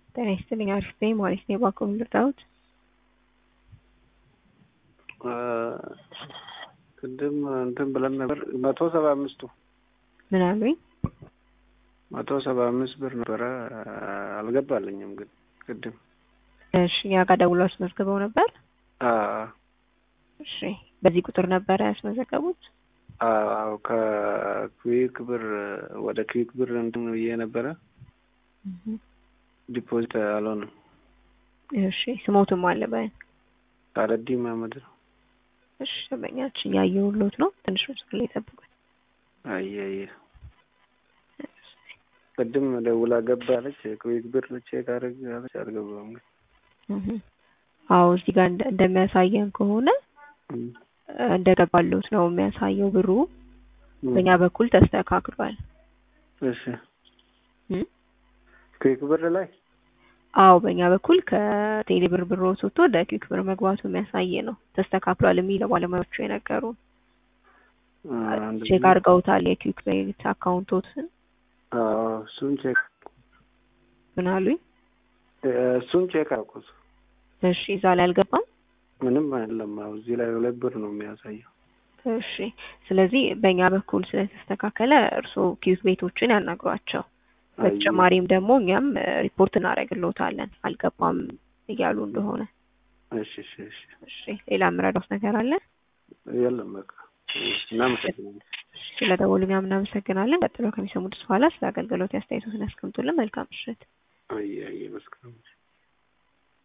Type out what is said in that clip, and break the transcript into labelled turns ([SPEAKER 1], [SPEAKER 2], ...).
[SPEAKER 1] ጤና ይስጥልኝ። አሪፍ ነኝ ማለት ነው። ባኮም ልርዳዎት?
[SPEAKER 2] ቅድም እንትን ብለን ነበር 175
[SPEAKER 1] ምን አሉኝ?
[SPEAKER 2] 175 ብር ነበረ አልገባልኝም ግን ቅድም።
[SPEAKER 1] እሺ ያ ጋር ደውለው አስመዝግበው ነበር? እሺ በዚህ ቁጥር ነበረ ያስመዘገቡት?
[SPEAKER 2] አዎ ከኩዊክ ብር ወደ ኩዊክ ብር እንትን ብዬ ነበረ ዲፖዚት አልሆነም።
[SPEAKER 1] እሺ ስሞቱም አለ በይ?
[SPEAKER 2] ታረዲ መሐመድ ነው።
[SPEAKER 1] እሺ ተመኛችን ያየሁሎት ነው። ትንሽ መስቀል ላይ ጠብቁኝ።
[SPEAKER 2] አየ ቅድም ደውላ ገባለች ኩዊክ ብር ቼክ አድርጋለች አልገባም ግን
[SPEAKER 1] አዎ እዚህ ጋር እንደሚያሳየን ከሆነ እንደገባሉት ነው የሚያሳየው። ብሩ በእኛ በኩል ተስተካክሏል።
[SPEAKER 2] እሺ ኩዊክ ብር ላይ
[SPEAKER 1] አዎ በእኛ በኩል ከቴሌ ብር ብሮት ወጥቶ ወደ ኩዊክ ብር መግባቱ የሚያሳይ ነው። ተስተካክሏል የሚለው ባለሙያዎቹ የነገሩን። ቼክ አድርገውታል የኩዊክ ቤት አካውንቶትን?
[SPEAKER 2] እሱን ቼክ
[SPEAKER 1] ምን አሉኝ?
[SPEAKER 2] እሱን ቼክ አልኩት።
[SPEAKER 1] እሺ እዛ ላይ አልገባም?
[SPEAKER 2] ምንም አይደለም። እዚህ ላይ 2 ብር ነው የሚያሳየው።
[SPEAKER 1] እሺ ስለዚህ በእኛ በኩል ስለተስተካከለ እርስዎ ኩዊክ ቤቶችን ያናግሯቸው። በተጨማሪም ደግሞ እኛም ሪፖርት እናደርግልዎታለን አልገባም እያሉ እንደሆነ።
[SPEAKER 2] እሺ
[SPEAKER 1] ሌላ የምረዳዎት ነገር አለ?
[SPEAKER 2] የለም በቃ እናመሰግናለን።
[SPEAKER 1] ስለደወሉልኝ እናመሰግናለን። ቀጥሎ ከሚሰሙት በኋላ ስለ አገልግሎት አስተያየቶትን ያስቀምጡልን። መልካም ምሽት።
[SPEAKER 2] አይ መስከረም